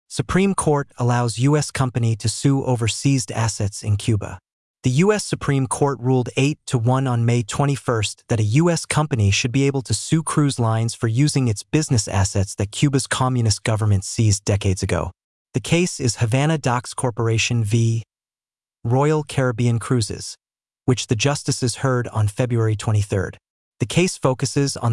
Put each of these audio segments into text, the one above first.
Supreme Court allows U.S. company to sue over seized assets in Cuba. The U.S. Supreme Court ruled 8-1 on May 21 that a U.S. company should be able to sue cruise lines for using its business assets that Cuba's communist government seized decades ago. The case is Havana Docks Corporation v. Royal Caribbean Cruises, which the justices heard on February 23. The case focuses on the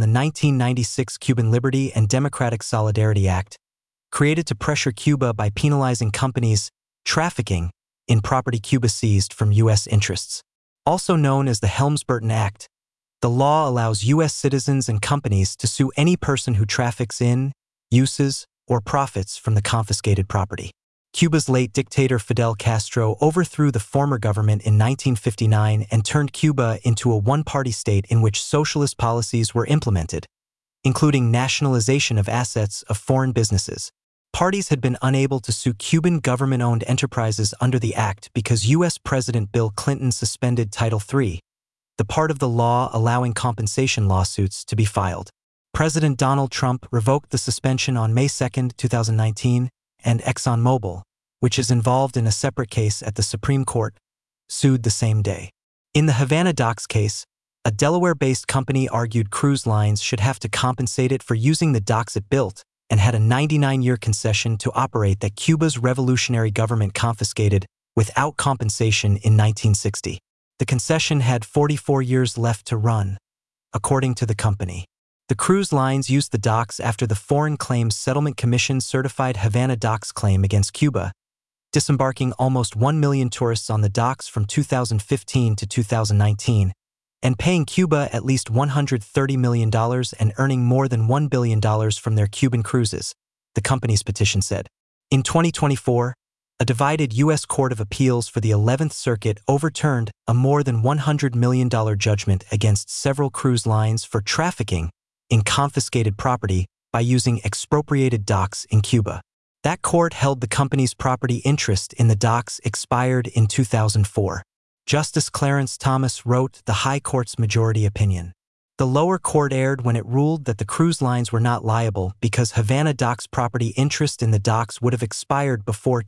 1996 Cuban Liberty and Democratic Solidarity Act, created to pressure Cuba by penalizing companies trafficking in property Cuba seized from U.S. interests. Also known as the Helms-Burton Act, the law allows U.S. citizens and companies to sue any person who traffics in, uses, or profits from the confiscated property. Cuba's late dictator Fidel Castro overthrew the former government in 1959 and turned Cuba into a one-party state in which socialist policies were implemented, including nationalization of assets of foreign businesses. Parties had been unable to sue Cuban government-owned enterprises under the act because U.S. President Bill Clinton suspended Title III, the part of the law allowing compensation lawsuits to be filed. President Donald Trump revoked the suspension on May 2, 2019, and ExxonMobil, which is involved in a separate case at the Supreme Court, sued the same day. In the Havana Docks case, a Delaware-based company argued cruise lines should have to compensate it for using the docks it built and had a 99-year concession to operate that Cuba's revolutionary government confiscated without compensation in 1960. The concession had 44 years left to run, according to the company. The cruise lines used the docks after the Foreign Claims Settlement Commission certified Havana Docks' claim against Cuba, disembarking almost 1 million tourists on the docks from 2015 to 2019, and paying Cuba at least $130 million and earning more than $1 billion from their Cuban cruises, the company's petition said. In 2024, a divided U.S. Court of Appeals for the 11th Circuit overturned a more than $100 million judgment against several cruise lines for trafficking in confiscated property by using expropriated docks in Cuba. That court held the company's property interest in the docks expired in 2004. Justice Clarence Thomas wrote the High Court's majority opinion. The lower court erred when it ruled that the cruise lines were not liable because Havana Docks' property interest in the docks would have expired before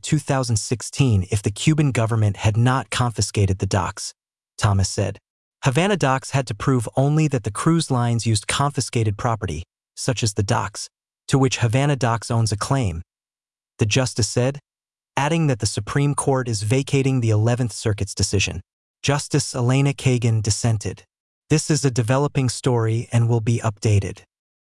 2016 if the Cuban government had not confiscated the docks, Thomas said. Havana Docks had to prove only that the cruise lines used confiscated property, such as the docks, to which Havana Docks owns a claim, the justice said, adding that the Supreme Court is vacating the 11th Circuit's decision. Justice Elena Kagan dissented. This is a developing story and will be updated.